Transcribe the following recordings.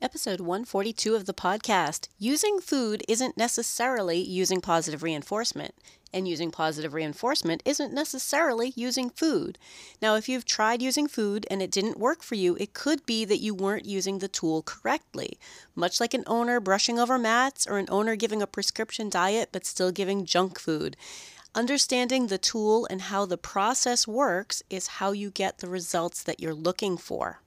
Episode 142 of the podcast. Using food isn't necessarily using positive reinforcement, and using positive reinforcement isn't necessarily using food. Now, if you've tried using food and it didn't work for you, it could be that you weren't using the tool correctly. Much like an owner brushing over mats or an owner giving a prescription diet but still giving junk food. Understanding the tool and how the process works is how you get the results that you're looking for.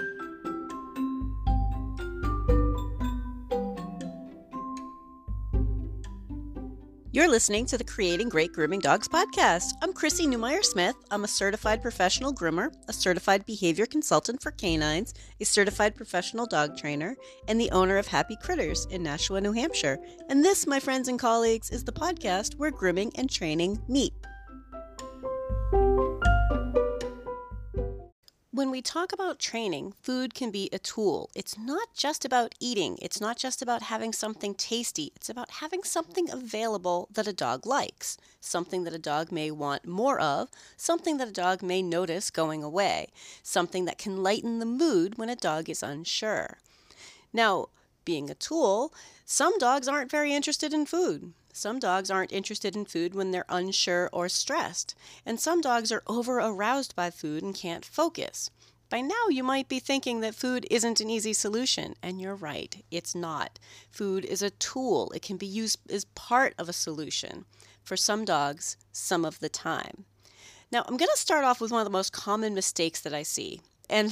You're listening to the Creating Great Grooming Dogs podcast. I'm Chrissy Newmeyer-Smith. I'm a certified professional groomer, a certified behavior consultant for canines, a certified professional dog trainer, and the owner of Happy Critters in Nashua, New Hampshire. And this, my friends and colleagues, is the podcast where grooming and training meet. When we talk about training, food can be a tool. It's not just about eating. It's not just about having something tasty. It's about having something available that a dog likes, something that a dog may want more of, something that a dog may notice going away, something that can lighten the mood when a dog is unsure. Now, being a tool, some dogs aren't very interested in food. Some dogs aren't interested in food when they're unsure or stressed, and some dogs are over-aroused by food and can't focus. By now, you might be thinking that food isn't an easy solution, and you're right, it's not. Food is a tool. It can be used as part of a solution for some dogs some of the time. Now, I'm going to start off with one of the most common mistakes that I see, and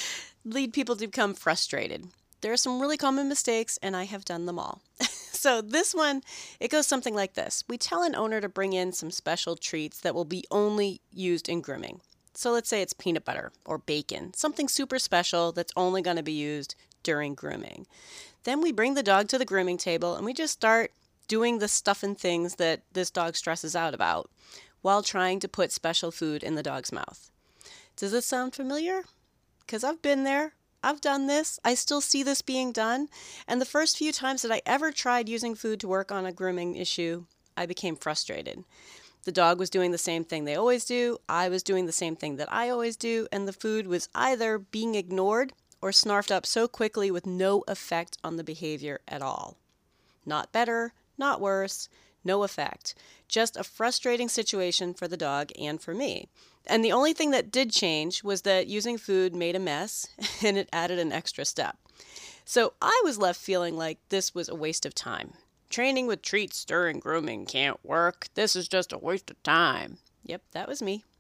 lead people to become frustrated. There are some really common mistakes, and I have done them all. So this one, it goes something like this. We tell an owner to bring in some special treats that will be only used in grooming. So let's say it's peanut butter or bacon, something super special that's only going to be used during grooming. Then we bring the dog to the grooming table and we just start doing the stuff and things that this dog stresses out about while trying to put special food in the dog's mouth. Does this sound familiar? Because I've been there. I've done this. I still see this being done. And the first few times that I ever tried using food to work on a grooming issue, I became frustrated. The dog was doing the same thing they always do. I was doing the same thing that I always do. And the food was either being ignored or snarfed up so quickly with no effect on the behavior at all. Not better, not worse, no effect. Just a frustrating situation for the dog and for me. And the only thing that did change was that using food made a mess and it added an extra step. So I was left feeling like this was a waste of time. Training with treats during grooming can't work. This is just a waste of time. Yep, that was me.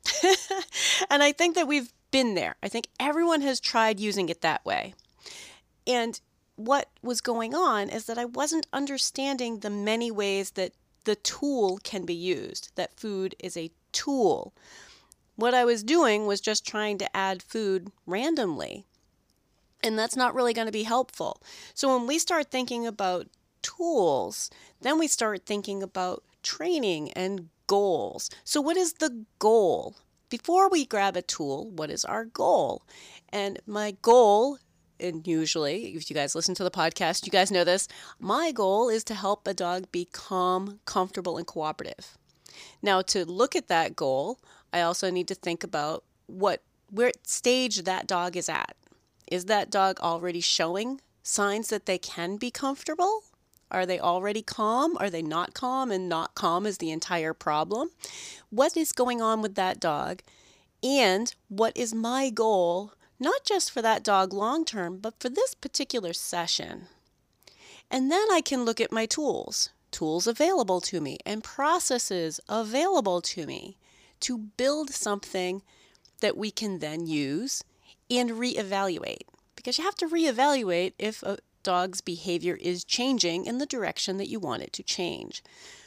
And I think that we've been there. I think everyone has tried using it that way. And what was going on is that I wasn't understanding the many ways that the tool can be used, that food is a tool. What I was doing was just trying to add food randomly, and that's not really going to be helpful. So when we start thinking about tools, then we start thinking about training and goals. So what is the goal? Before we grab a tool, what is our goal? And my goal, and usually, if you guys listen to the podcast, you guys know this, my goal is to help a dog be calm, comfortable, and cooperative. Now, to look at that goal, I also need to think about where stage that dog is at. Is that dog already showing signs that they can be comfortable? Are they already calm? Are they not calm? And not calm is the entire problem. What is going on with that dog? And what is my goal, not just for that dog long term, but for this particular session? And then I can look at my tools available to me, and processes available to me to build something that we can then use and reevaluate. Because you have to reevaluate if a dog's behavior is changing in the direction that you want it to change.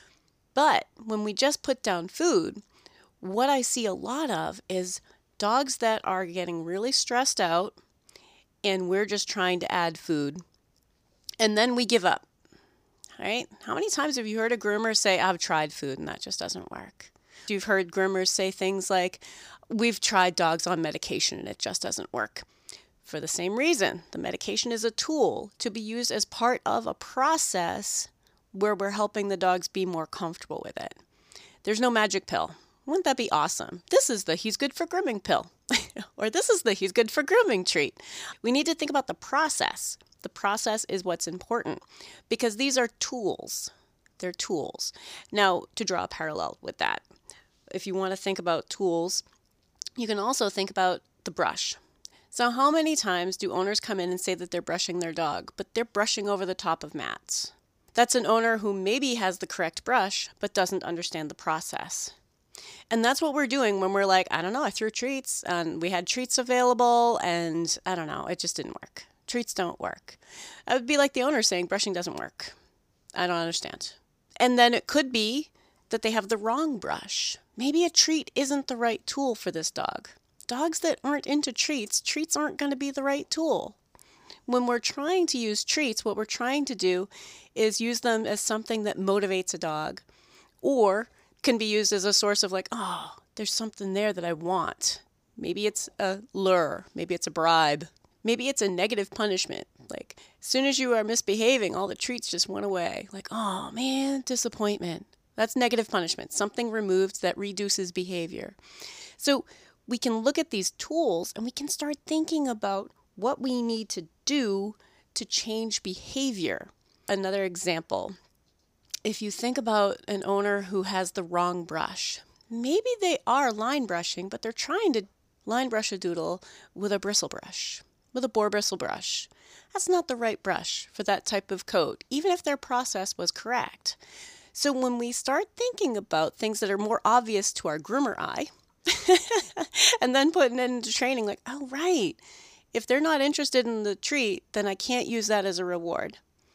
But when we just put down food, what I see a lot of is dogs that are getting really stressed out and we're just trying to add food and then we give up. All right? How many times have you heard a groomer say, I've tried food and that just doesn't work? You've heard groomers say things like, we've tried dogs on medication and it just doesn't work. For the same reason, the medication is a tool to be used as part of a process where we're helping the dogs be more comfortable with it. There's no magic pill. Wouldn't that be awesome? This is the he's good for grooming pill. Or this is the he's good for grooming treat. We need to think about the process. The process is what's important because these are tools. They're tools. Now, to draw a parallel with that, if you want to think about tools, you can also think about the brush. So how many times do owners come in and say that they're brushing their dog, but they're brushing over the top of mats? That's an owner who maybe has the correct brush, but doesn't understand the process. And that's what we're doing when we're like, I don't know, I threw treats and we had treats available and I don't know, it just didn't work. Treats don't work. That would be like the owner saying brushing doesn't work. I don't understand. And then it could be that they have the wrong brush. Maybe a treat isn't the right tool for this dog. Dogs that aren't into treats aren't going to be the right tool. When we're trying to use treats, what we're trying to do is use them as something that motivates a dog or can be used as a source of like, oh, there's something there that I want. Maybe it's a lure. Maybe it's a bribe. Maybe it's a negative punishment. Like, as soon as you are misbehaving, all the treats just went away. Like, oh man, disappointment. That's negative punishment. Something removed that reduces behavior. So we can look at these tools and we can start thinking about what we need to do to change behavior. Another example, if you think about an owner who has the wrong brush, maybe they are line brushing, but they're trying to line brush a doodle with a bristle brush, with a boar bristle brush. That's not the right brush for that type of coat, even if their process was correct. So when we start thinking about things that are more obvious to our groomer eye, and then putting it into training, like, oh, right, if they're not interested in the treat, then I can't use that as a reward.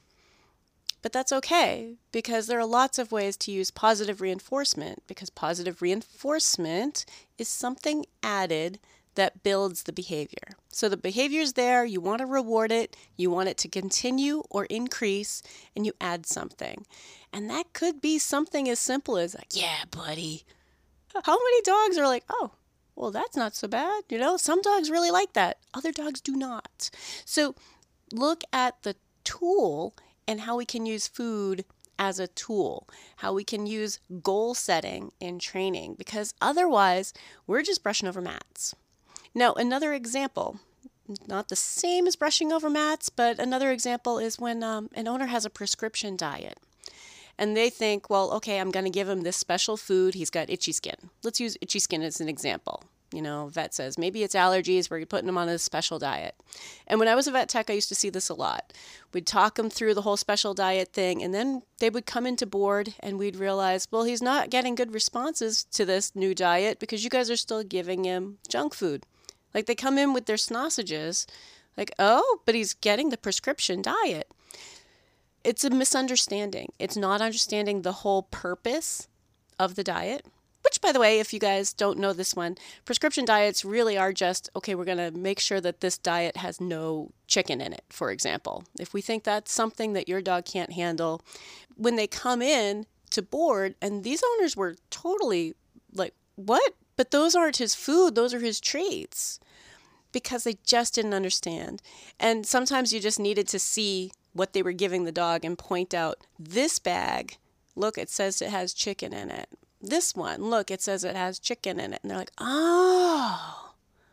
But that's okay, because there are lots of ways to use positive reinforcement, because positive reinforcement is something added that builds the behavior. So the behavior's there, you want to reward it, you want it to continue or increase, and you add something. And that could be something as simple as like, yeah, buddy. How many dogs are like, oh, well, that's not so bad. You know, some dogs really like that. Other dogs do not. So look at the tool and how we can use food as a tool, how we can use goal setting in training, because otherwise we're just brushing over mats. Now, another example, not the same as brushing over mats, but another example is when an owner has a prescription diet. And they think, well, okay, I'm going to give him this special food. He's got itchy skin. Let's use itchy skin as an example. You know, vet says, maybe it's allergies, we're putting him on a special diet. And when I was a vet tech, I used to see this a lot. We'd talk him through the whole special diet thing, and then they would come into board, and we'd realize, well, he's not getting good responses to this new diet because you guys are still giving him junk food. Like, they come in with their sausages, like, oh, but he's getting the prescription diet. It's a misunderstanding. It's not understanding the whole purpose of the diet, which, by the way, if you guys don't know this one, prescription diets really are just, okay, we're going to make sure that this diet has no chicken in it, for example. If we think that's something that your dog can't handle, when they come in to board, and these owners were totally like, what? But those aren't his food, those are his treats, because they just didn't understand. And sometimes you just needed to see what they were giving the dog and point out, this bag, look, it says it has chicken in it. This one, look, it says it has chicken in it. And they're like, oh,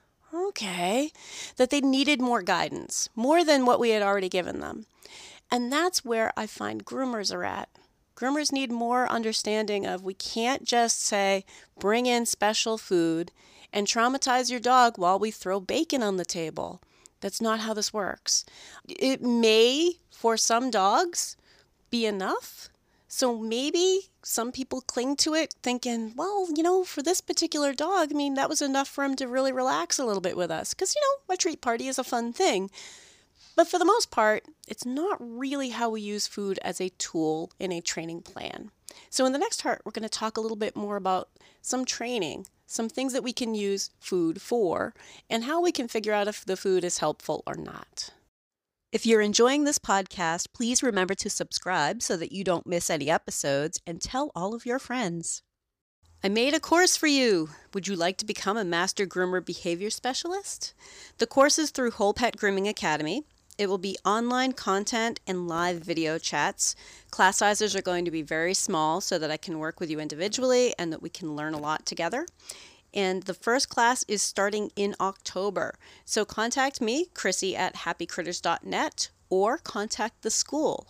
okay. That they needed more guidance, more than what we had already given them. And that's where I find groomers are at. Groomers need more understanding of, we can't just say, bring in special food and traumatize your dog while we throw bacon on the table. That's not how this works. It may, for some dogs, be enough. So maybe some people cling to it thinking, well, you know, for this particular dog, I mean, that was enough for him to really relax a little bit with us. Because, you know, a treat party is a fun thing. But for the most part, it's not really how we use food as a tool in a training plan. So in the next part, we're going to talk a little bit more about some training, some things that we can use food for, and how we can figure out if the food is helpful or not. If you're enjoying this podcast, please remember to subscribe so that you don't miss any episodes, and tell all of your friends. I made a course for you. Would you like to become a Master Groomer Behavior Specialist? The course is through Whole Pet Grooming Academy. It will be online content and live video chats. Class sizes are going to be very small so that I can work with you individually and that we can learn a lot together. And the first class is starting in October. So contact me, Chrissy, at happycritters.net, or contact the school,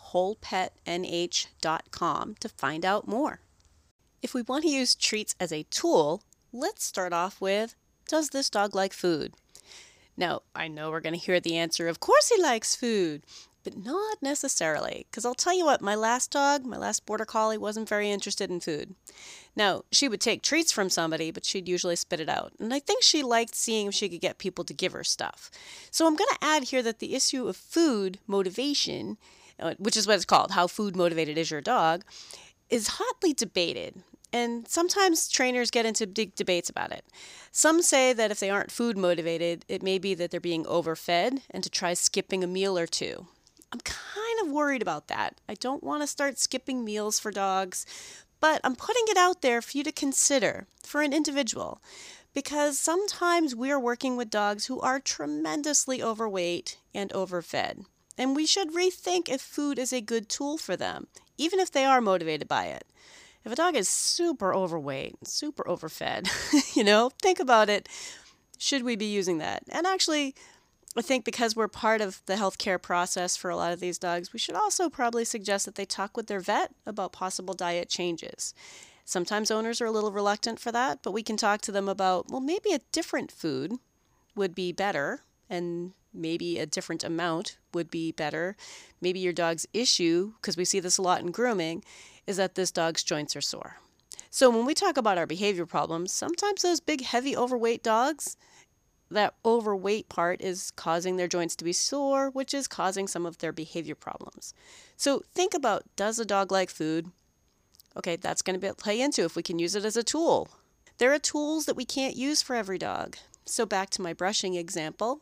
wholepetnh.com, to find out more. If we want to use treats as a tool, let's start off with, does this dog like food? Now, I know we're going to hear the answer, of course he likes food, but not necessarily, because I'll tell you what, my last border collie, wasn't very interested in food. Now, she would take treats from somebody, but she'd usually spit it out, and I think she liked seeing if she could get people to give her stuff. So I'm going to add here that the issue of food motivation, which is what it's called, how food motivated is your dog, is hotly debated. And sometimes trainers get into big debates about it. Some say that if they aren't food motivated, it may be that they're being overfed and to try skipping a meal or two. I'm kind of worried about that. I don't want to start skipping meals for dogs, but I'm putting it out there for you to consider for an individual, because sometimes we're working with dogs who are tremendously overweight and overfed, and we should rethink if food is a good tool for them, even if they are motivated by it. If a dog is super overweight, super overfed, think about it. Should we be using that? And actually, I think because we're part of the healthcare process for a lot of these dogs, we should also probably suggest that they talk with their vet about possible diet changes. Sometimes owners are a little reluctant for that, but we can talk to them about, well, maybe a different food would be better, and maybe a different amount would be better. Maybe your dog's issue, because we see this a lot in grooming, is that this dog's joints are sore. So when we talk about our behavior problems, sometimes those big, heavy, overweight dogs, that overweight part is causing their joints to be sore, which is causing some of their behavior problems. So think about, does a dog like food? Okay, that's going to play into if we can use it as a tool. There are tools that we can't use for every dog. So back to my brushing example.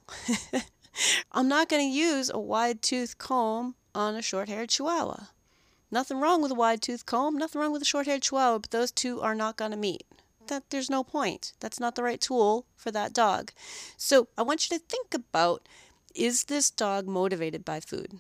I'm not going to use a wide-tooth comb on a short-haired Chihuahua. Nothing wrong with a wide-tooth comb, nothing wrong with a short-haired Chihuahua, but those two are not going to meet. There's no point. That's not the right tool for that dog. So I want you to think about, is this dog motivated by food?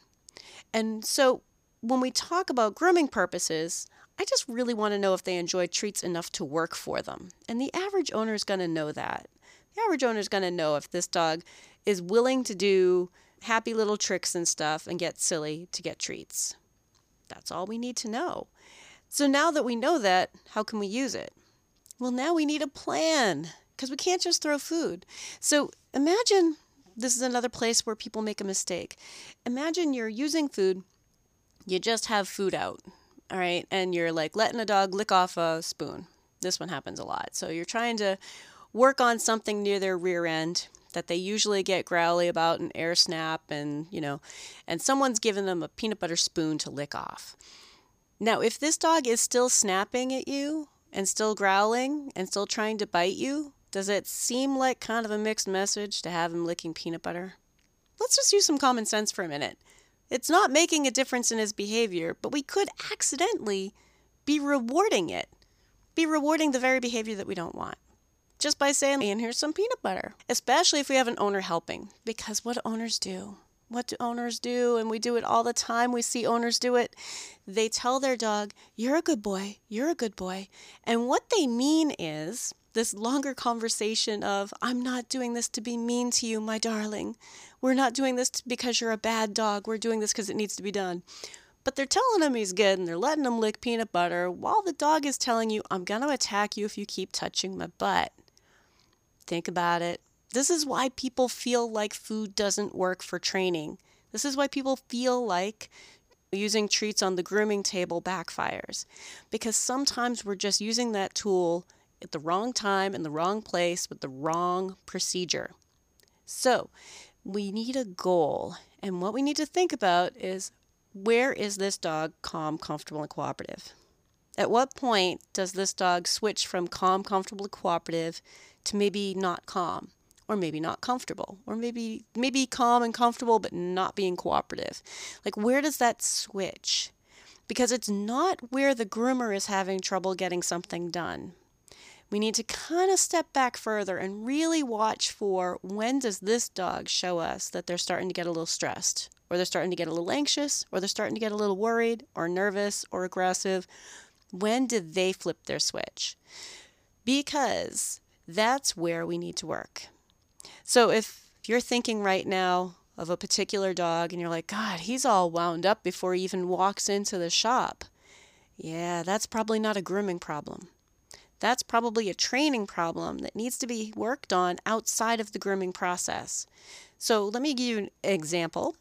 And so when we talk about grooming purposes, I just really want to know if they enjoy treats enough to work for them. And the average owner is going to know that. The average owner is going to know if this dog is willing to do happy little tricks and stuff and get silly to get treats. That's all we need to know. So now that we know that, how can we use it? Well, now we need a plan, because we can't just throw food. So imagine, this is another place where people make a mistake. Imagine you're using food, you just have food out, all right? And you're like letting a dog lick off a spoon. This one happens a lot. So you're trying to work on something near their rear end that they usually get growly about, an air snap, and someone's given them a peanut butter spoon to lick off. Now, if this dog is still snapping at you and still growling and still trying to bite you, does it seem like kind of a mixed message to have him licking peanut butter? Let's just use some common sense for a minute. It's not making a difference in his behavior, but we could accidentally be rewarding it, be rewarding the very behavior that we don't want, just by saying, and here's some peanut butter, especially if we have an owner helping. Because what owners do? What do owners do? And we do it all the time. We see owners do it. They tell their dog, you're a good boy, you're a good boy. And what they mean is this longer conversation of, I'm not doing this to be mean to you, my darling. We're not doing this because you're a bad dog. We're doing this because it needs to be done. But they're telling him he's good, and they're letting him lick peanut butter while the dog is telling you, I'm going to attack you if you keep touching my butt. Think about it. This is why people feel like food doesn't work for training. This is why people feel like using treats on the grooming table backfires. Because sometimes we're just using that tool at the wrong time, in the wrong place, with the wrong procedure. So we need a goal. And what we need to think about is, where is this dog calm, comfortable, and cooperative? At what point does this dog switch from calm, comfortable, and cooperative to maybe not calm, or maybe not comfortable, or maybe calm and comfortable but not being cooperative? Like, where does that switch? Because it's not where the groomer is having trouble getting something done. We need to kind of step back further and really watch for, when does this dog show us that they're starting to get a little stressed, or they're starting to get a little anxious, or they're starting to get a little worried or nervous or aggressive. When did they flip their switch? Because that's where we need to work. So if you're thinking right now, of a particular dog and you're like, God, he's all wound up before he even walks into the shop. Yeah, that's probably not a grooming problem. That's probably a training problem that needs to be worked on outside of the grooming process. So let me give you an example.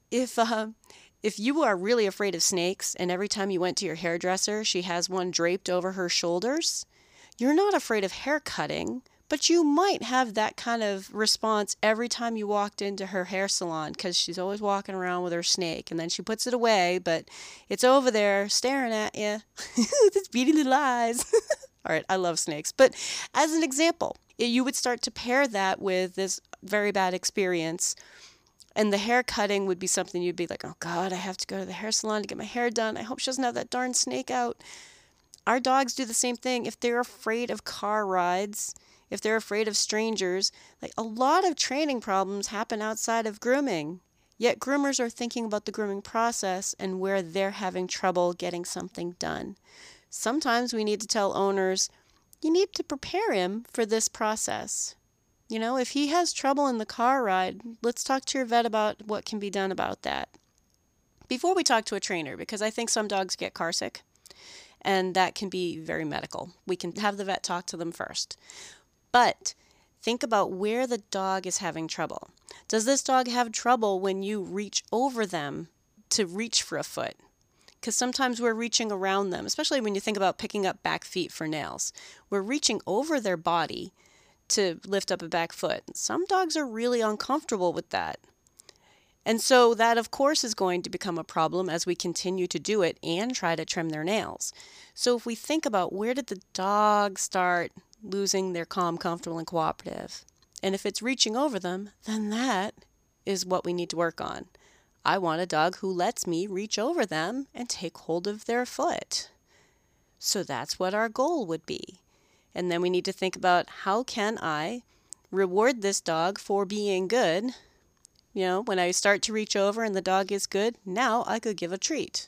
If you are really afraid of snakes and every time you went to your hairdresser, she has one draped over her shoulders, you're not afraid of hair cutting, but you might have that kind of response every time you walked into her hair salon because she's always walking around with her snake and then she puts it away, but it's over there staring at you. It's beady little eyes. All right, I love snakes. But as an example, you would start to pair that with this very bad experience. And the hair cutting would be something you'd be like, oh God, I have to go to the hair salon to get my hair done. I hope she doesn't have that darn snake out. Our dogs do the same thing. If they're afraid of car rides, if they're afraid of strangers, like a lot of training problems happen outside of grooming. Yet groomers are thinking about the grooming process and where they're having trouble getting something done. Sometimes we need to tell owners, you need to prepare him for this process. You know, if he has trouble in the car ride, let's talk to your vet about what can be done about that. Before we talk to a trainer, because I think some dogs get car sick, and that can be very medical. We can have the vet talk to them first. But think about where the dog is having trouble. Does this dog have trouble when you reach over them to reach for a foot? Because sometimes we're reaching around them, especially when you think about picking up back feet for nails. We're reaching over their body to lift up a back foot. Some dogs are really uncomfortable with that. And so that, of course, is going to become a problem as we continue to do it and try to trim their nails. So if we think about where did the dog start losing their calm, comfortable, and cooperative, and if it's reaching over them, then that is what we need to work on. I want a dog who lets me reach over them and take hold of their foot. So that's what our goal would be. And then we need to think about how can I reward this dog for being good. You know, when I start to reach over and the dog is good, now I could give a treat.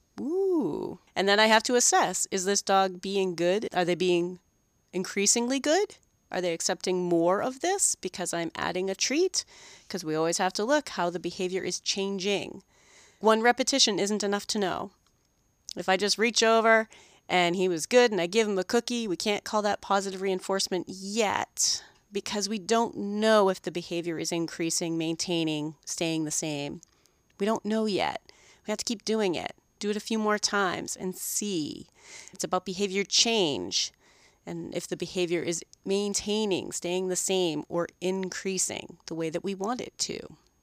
Ooh. And then I have to assess, is this dog being good? Are they being increasingly good? Are they accepting more of this because I'm adding a treat? Because we always have to look how the behavior is changing. One repetition isn't enough to know. If I just reach over and he was good and I give him a cookie, we can't call that positive reinforcement yet because we don't know if the behavior is increasing, maintaining, staying the same. We don't know yet. We have to keep doing it. Do it a few more times and see. It's about behavior change. And if the behavior is maintaining, staying the same, or increasing the way that we want it to.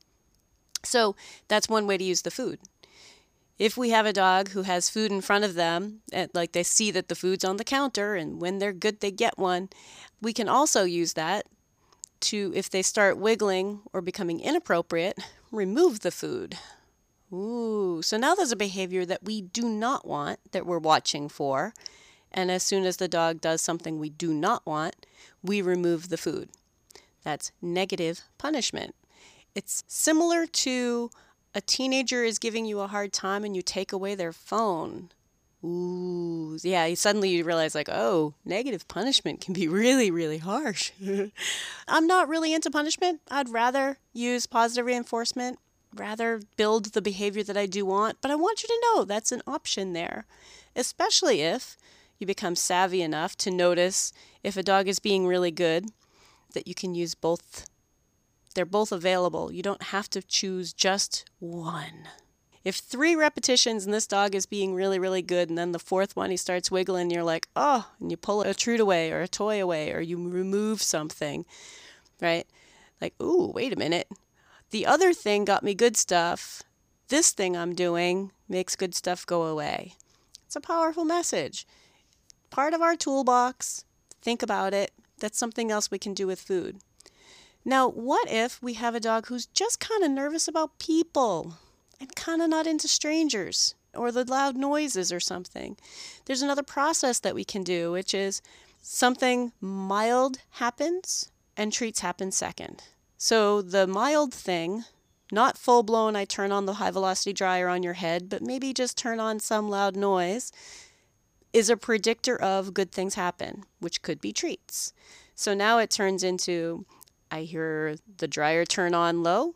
So that's one way to use the food. If we have a dog who has food in front of them, and like they see that the food's on the counter, and when they're good, they get one, we can also use that to, if they start wiggling or becoming inappropriate, remove the food. Ooh, so now there's a behavior that we do not want, that we're watching for. And as soon as the dog does something we do not want, we remove the food. That's negative punishment. It's similar to a teenager is giving you a hard time and you take away their phone. Ooh, yeah, suddenly you realize like, oh, negative punishment can be really, really harsh. I'm not really into punishment. I'd rather use positive reinforcement, rather build the behavior that I do want. But I want you to know that's an option there, especially if you become savvy enough to notice if a dog is being really good, that you can use both. They're both available. You don't have to choose just one. If 3 repetitions and this dog is being really, really good, and then the 4th one he starts wiggling, you're like, oh, and you pull a treat away or a toy away or you remove something, right? Like, ooh, wait a minute. The other thing got me good stuff. This thing I'm doing makes good stuff go away. It's a powerful message. Part of our toolbox, think about it. That's something else we can do with food. Now, what if we have a dog who's just kind of nervous about people and kind of not into strangers or the loud noises or something? There's another process that we can do, which is something mild happens and treats happen second. So the mild thing, not full-blown, I turn on the high-velocity dryer on your head, but maybe just turn on some loud noise, is a predictor of good things happen, which could be treats. So now it turns into, I hear the dryer turn on low,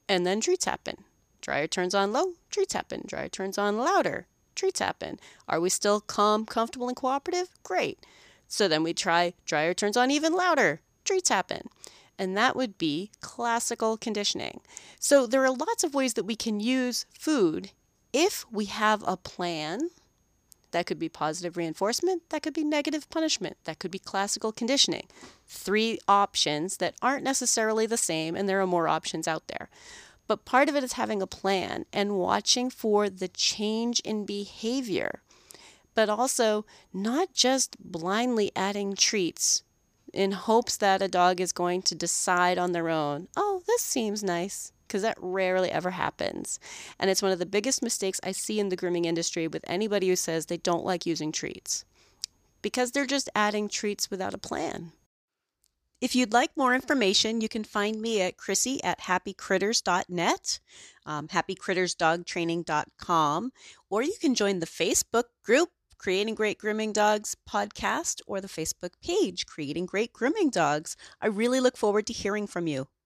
And then treats happen. Dryer turns on low, treats happen. Dryer turns on louder, treats happen. Are we still calm, comfortable, and cooperative? Great. So then we try dryer turns on even louder, treats happen. And that would be classical conditioning. So there are lots of ways that we can use food if we have a plan. That could be positive reinforcement, that could be negative punishment, that could be classical conditioning. 3 options that aren't necessarily the same, and there are more options out there. But part of it is having a plan and watching for the change in behavior, but also not just blindly adding treats in hopes that a dog is going to decide on their own, oh, this seems nice, because that rarely ever happens. And it's one of the biggest mistakes I see in the grooming industry with anybody who says they don't like using treats, because they're just adding treats without a plan. If you'd like more information, you can find me at Chrissy@happycritters.net, happycrittersdogtraining.com, or you can join the Facebook group, Creating Great Grooming Dogs podcast, or the Facebook page, Creating Great Grooming Dogs. I really look forward to hearing from you.